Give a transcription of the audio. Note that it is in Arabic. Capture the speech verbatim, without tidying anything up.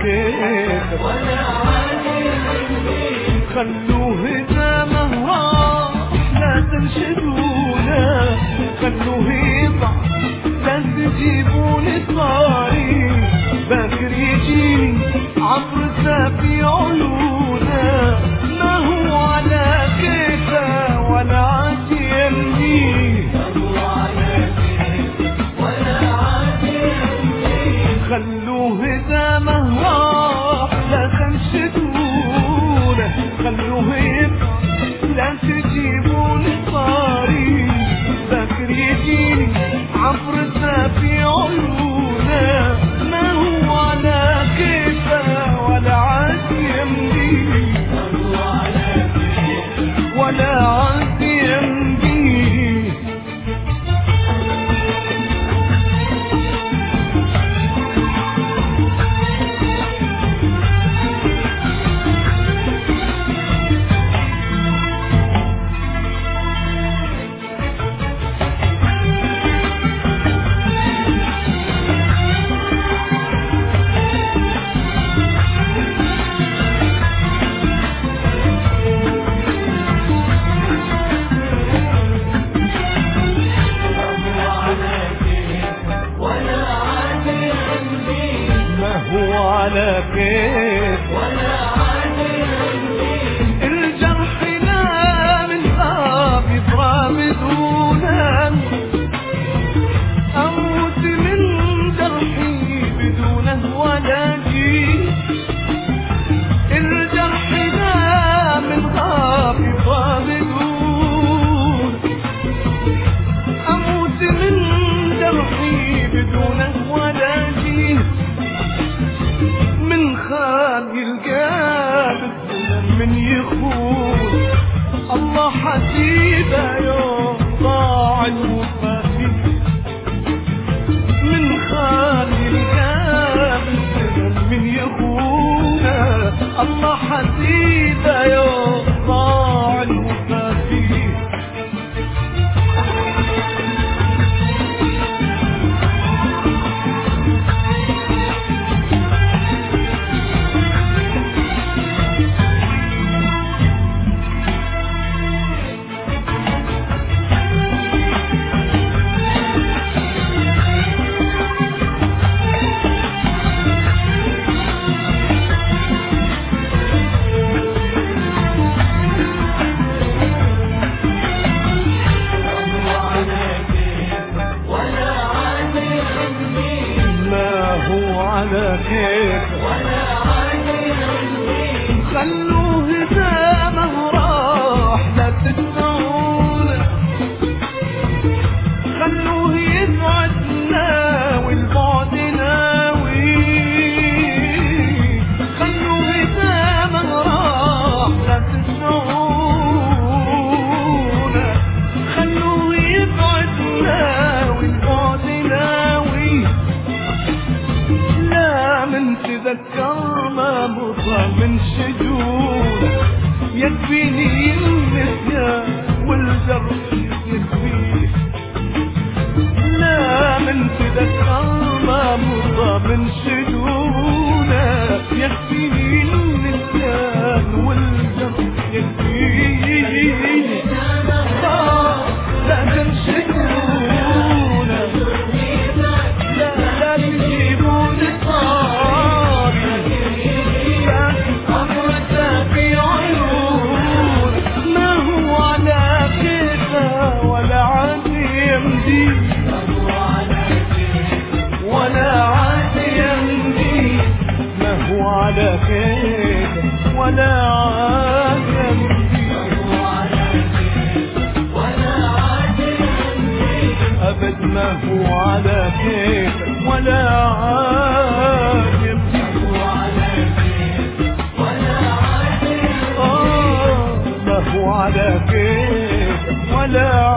كيف ولا عادي خلوه إذا ما راح لا تنشدونا خلوه يطع لا تجيبوني صاري باكر يجيني عبرته في عيونا ما هو على كيفه ولا عادي يمديه خلوه إذا ما راح لا تنشدونا خلوه يبقى لا تجيبون صاري باكر يجيني عبرته في عيونا ما هو على كيفه ولا عاد يمديه ولا عاد يمديه على كيف ولا عادي الجرح لا من باب يضرب بدونا أموت من جرحي بدونه ولا جي الجرح لا من باب يضرب بدون أموت من جرحي بدونه ولا جي من خان القلب من يخون الله حسيبه يوم ضاع الوفا فيه من خان القلب من يخون الله حسيبه يوم ضاع الوفا فيه على كيف ولا عادي خلوه إذا ما راح لا تدعونا خلوه يبعدنا والبعد ناوي خلوه إذا ما راح لا تدعونا خلوه يبعدنا والبعد ناوي من تذكر ما مضى من شجون يكفيني النسيان والجرح يكفيه لا من تذكر ما مضى من شجون يكفيني النسيان والجرح يكفيه لا تنشدون لا لا تجيبون ولا عاد يمدي ما هو على كيف ولا عاد يمدي أبد ما هو على كيف ولا عاد يمدي آه ما هو على كيف ولا